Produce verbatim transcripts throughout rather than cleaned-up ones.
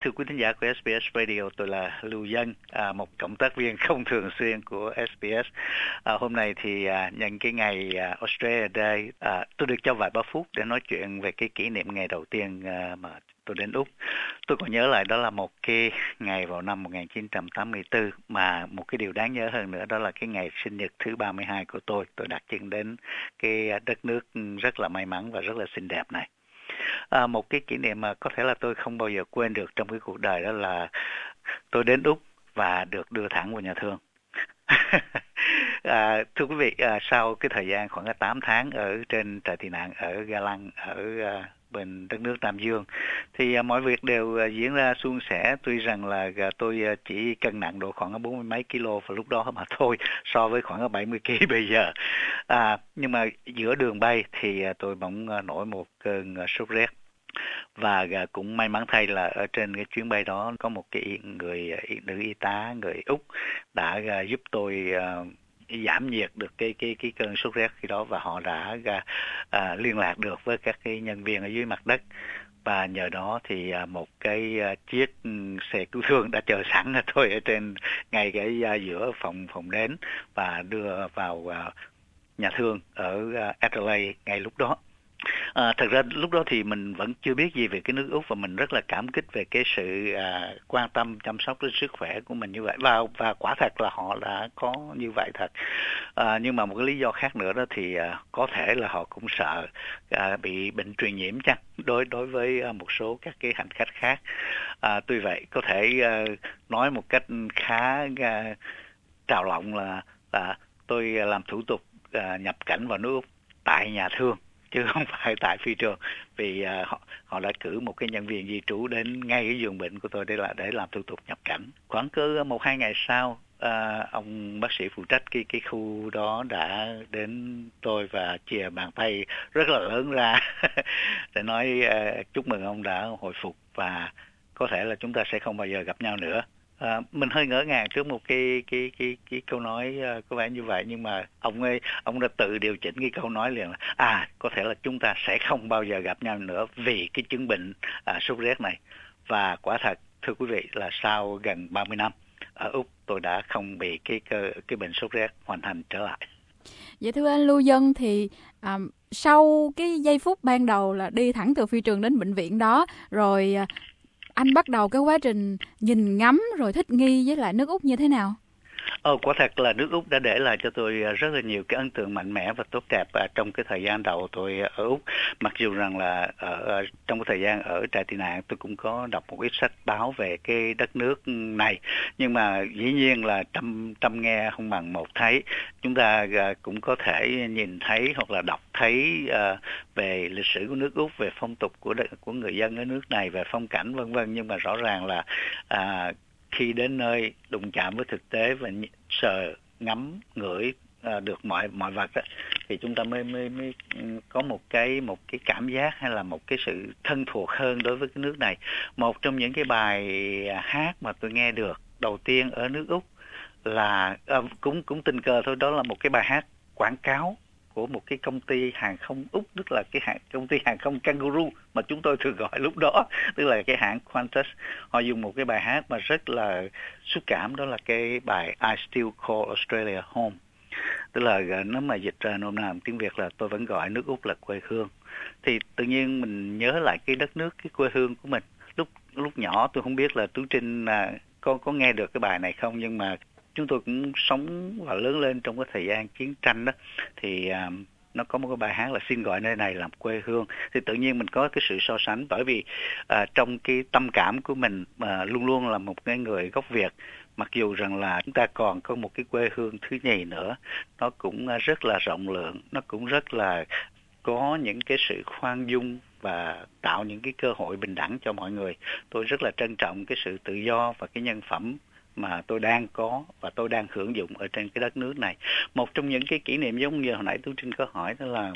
Thưa quý thính giả của ét bê ét Radio, tôi là Lưu Dân, à, một cộng tác viên không thường xuyên của ét bê ét. À, hôm nay thì à, nhân cái ngày à, Australia Day, à, tôi được cho vài ba phút để nói chuyện về cái kỷ niệm ngày đầu tiên à, mà tôi đến Úc. Tôi còn nhớ lại đó là một cái ngày vào năm một nghìn chín trăm tám mươi tư, mà một cái điều đáng nhớ hơn nữa đó là cái ngày sinh nhật thứ ba mươi hai của tôi. Tôi đặt chân đến cái đất nước rất là may mắn và rất là xinh đẹp này. À, một cái kỷ niệm mà có thể là tôi không bao giờ quên được trong cái cuộc đời đó là tôi đến Úc và được đưa thẳng vào nhà thương. À, thưa quý vị, à, sau cái thời gian khoảng tám tháng ở trên trại tị nạn ở Ga Lăng, ở à, bên đất nước Nam Dương, thì à, mọi việc đều à, diễn ra suôn sẻ. Tuy rằng là à, tôi à, chỉ cân nặng độ khoảng bốn mươi mấy kilo vào lúc đó mà thôi, so với khoảng bảy mươi ki bây giờ. À, nhưng mà giữa đường bay thì à, tôi bỗng à, nổi một cơn à, sốt rét. Và à, cũng may mắn thay là ở trên cái chuyến bay đó có một cái người nữ y tá người Úc đã à, giúp tôi à, giảm nhiệt được cái cái cái cơn sốt rét khi đó, và họ đã à, à, liên lạc được với các cái nhân viên ở dưới mặt đất, và nhờ đó thì à, một cái à, chiếc xe cứu thương đã chờ sẵn ở tôi ở trên ngay cái à, giữa phòng phòng đến và đưa vào à, nhà thương ở à, Adelaide ngay lúc đó. À, thật ra lúc đó thì mình vẫn chưa biết gì về cái nước Úc, và mình rất là cảm kích về cái sự à, quan tâm chăm sóc đến sức khỏe của mình như vậy, và và quả thật là họ đã có như vậy thật. À, nhưng mà một cái lý do khác nữa đó thì à, có thể là họ cũng sợ à, bị bệnh truyền nhiễm chăng đối đối với à, một số các cái hành khách khác. À, tuy vậy có thể à, nói một cách khá à, trào lộng là là tôi làm thủ tục à, nhập cảnh vào nước Úc tại nhà thương chứ không phải tại phi trường, vì uh, họ họ đã cử một cái nhân viên di trú đến ngay cái giường bệnh của tôi để là để làm thủ tục nhập cảnh. Khoảng cỡ một hai ngày sau, uh, ông bác sĩ phụ trách cái cái khu đó đã đến tôi và chìa bàn tay rất là lớn ra để nói uh, chúc mừng ông đã hồi phục và có thể là chúng ta sẽ không bao giờ gặp nhau nữa. À, mình hơi ngỡ ngàng trước một cái cái cái cái câu nói uh, có vẻ như vậy, nhưng mà ông ấy ông đã tự điều chỉnh cái câu nói liền là à có thể là chúng ta sẽ không bao giờ gặp nhau nữa vì cái chứng bệnh à, sốt rét này. Và quả thật thưa quý vị là sau gần ba mươi năm ở Úc, tôi đã không bị cái cơ cái bệnh sốt rét hoành hành trở lại. Vậy thưa anh Lưu Dân, thì à, sau cái giây phút ban đầu là đi thẳng từ phi trường đến bệnh viện đó, rồi à, anh bắt đầu cái quá trình nhìn ngắm rồi thích nghi với lại nước Úc như thế nào? Ồ, quả thật là nước Úc đã để lại cho tôi rất là nhiều cái ấn tượng mạnh mẽ và tốt đẹp trong cái thời gian đầu tôi ở Úc. Mặc dù rằng là ở trong cái thời gian ở trại tị nạn tôi cũng có đọc một ít sách báo về cái đất nước này, nhưng mà dĩ nhiên là trăm trăm nghe không bằng một thấy. Chúng ta cũng có thể nhìn thấy hoặc là đọc thấy uh, về lịch sử của nước Úc, về phong tục của của người dân ở nước này, về phong cảnh vân vân, nhưng mà rõ ràng là uh, khi đến nơi đụng chạm với thực tế và sờ ngắm ngửi à, được mọi mọi vật đó, thì chúng ta mới mới mới có một cái một cái cảm giác hay là một cái sự thân thuộc hơn đối với cái nước này. Một trong những cái bài hát mà tôi nghe được đầu tiên ở nước Úc là à, cũng cũng tình cờ thôi, đó là một cái bài hát quảng cáo của một cái công ty hàng không Úc, tức là cái hãng công ty hàng không Kangaroo mà chúng tôi thường gọi lúc đó, tức là cái hãng Qantas. Họ dùng một cái bài hát mà rất là xúc cảm, đó là cái bài I Still Call Australia Home, tức là nếu mà dịch ra nôm na tiếng Việt là tôi vẫn gọi nước Úc là quê hương. Thì tự nhiên mình nhớ lại cái đất nước, cái quê hương của mình. Lúc lúc nhỏ tôi không biết là Tú Trinh à, có có nghe được cái bài này không, nhưng mà chúng tôi cũng sống và lớn lên trong cái thời gian chiến tranh đó, thì à, nó có một cái bài hát là xin gọi nơi này làm quê hương. Thì tự nhiên mình có cái sự so sánh, bởi vì à, trong cái tâm cảm của mình à, luôn luôn là một cái người gốc Việt, mặc dù rằng là chúng ta còn có một cái quê hương thứ nhì nữa, nó cũng rất là rộng lượng, nó cũng rất là có những cái sự khoan dung và tạo những cái cơ hội bình đẳng cho mọi người. Tôi rất là trân trọng cái sự tự do và cái nhân phẩm mà tôi đang có và tôi đang hưởng dụng ở trên cái đất nước này. Một trong những cái kỷ niệm giống như hồi nãy Tú Trinh có hỏi, đó là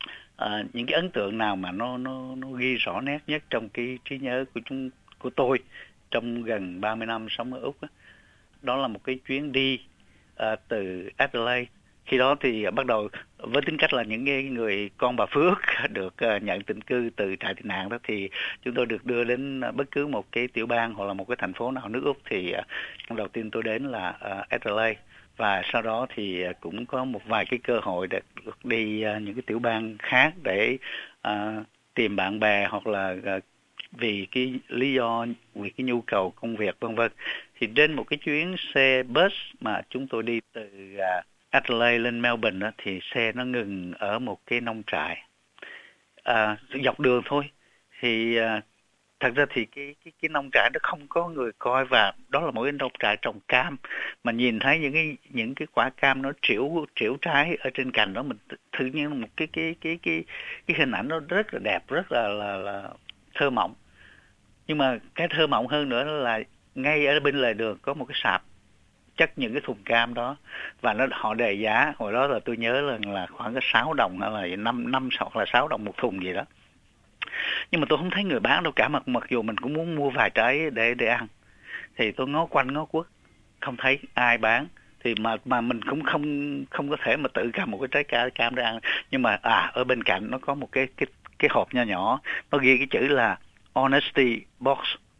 à, những cái ấn tượng nào mà nó nó nó ghi rõ nét nhất trong cái trí nhớ của chúng của tôi trong gần ba mươi năm sống ở Úc đó, đó là một cái chuyến đi à, từ Adelaide Khi đó thì bắt đầu với tính cách là những cái người con bà Phước được nhận tị cư từ trại tị nạn đó, thì chúng tôi được đưa đến bất cứ một cái tiểu bang hoặc là một cái thành phố nào nước Úc, thì năm đầu tiên tôi đến là Adelaide, và sau đó thì cũng có một vài cái cơ hội để được đi những cái tiểu bang khác để uh, tìm bạn bè, hoặc là uh, vì cái lý do, vì cái nhu cầu công việc vân vân. Thì trên một cái chuyến xe bus mà chúng tôi đi từ uh, Adelaide lên Melbourne đó, thì xe nó ngừng ở một cái nông trại à, dọc đường thôi. Thì à, thật ra thì cái cái cái nông trại nó không có người coi, và đó là một cái nông trại trồng cam, mà nhìn thấy những cái những cái quả cam nó trĩu trĩu trái ở trên cành đó, mình tự nhiên một cái cái cái cái cái hình ảnh nó rất là đẹp, rất là là, là thơ mộng. Nhưng mà cái thơ mộng hơn nữa là ngay ở bên lề đường có một cái sạp chất những cái thùng cam đó, và nó họ đề giá hồi đó là tôi nhớ là là khoảng cái sáu đồng hay là năm năm hoặc là sáu đồng một thùng gì đó. Nhưng mà tôi không thấy người bán đâu cả, mặc mặc dù mình cũng muốn mua vài trái để để ăn. Thì tôi ngó quanh ngó quất không thấy ai bán, thì mà mà mình cũng không không có thể mà tự cầm một cái trái cam cam để ăn. Nhưng mà à ở bên cạnh nó có một cái cái cái hộp nho nhỏ, nó ghi cái chữ là Honesty Box.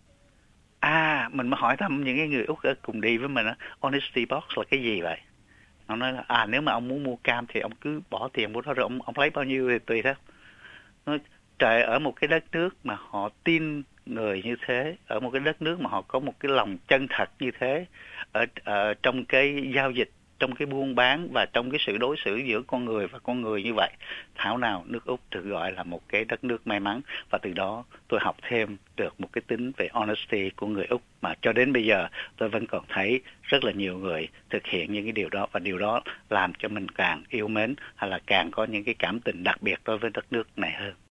À, mình mới hỏi thăm những cái người Úc ở cùng đi với mình á, Honesty Box là cái gì vậy? Ông nói là, à nếu mà ông muốn mua cam thì ông cứ bỏ tiền của đó, rồi ông, ông lấy bao nhiêu thì tùy theo. Nói, trời, ở một cái đất nước mà họ tin người như thế, ở một cái đất nước mà họ có một cái lòng chân thật như thế, ở, ở trong cái giao dịch, trong cái buôn bán và trong cái sự đối xử giữa con người và con người như vậy, thảo nào nước Úc được gọi là một cái đất nước may mắn. Và từ đó tôi học thêm được một cái tính về honesty của người Úc, mà cho đến bây giờ tôi vẫn còn thấy rất là nhiều người thực hiện những cái điều đó, và điều đó làm cho mình càng yêu mến hay là càng có những cái cảm tình đặc biệt đối với đất nước này hơn.